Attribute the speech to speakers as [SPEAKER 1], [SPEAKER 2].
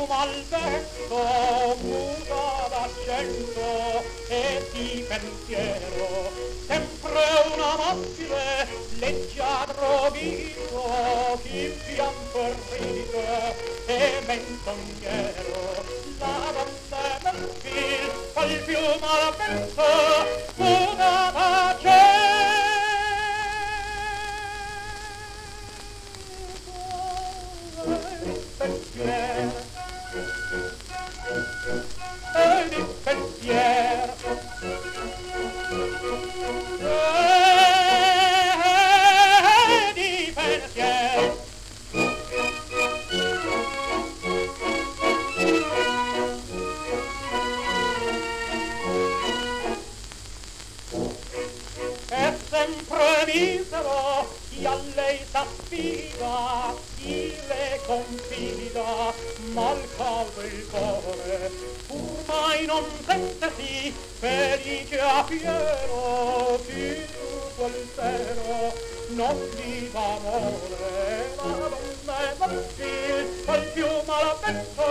[SPEAKER 1] al vento, muta d'accento e di pensiero, sempre una mobile, leggiadro viso, chi pianto e ride e menzognero, la donna del fil, al fiume al vento, muta d'accento. Di pensiero di pensiero è sempre misero chi a lei s'affida, chi le confida, mal caldo il cuore, pur mai non sentesi felice a fiero, chi su quel seno non viva amore, la donna e il fiume al vento,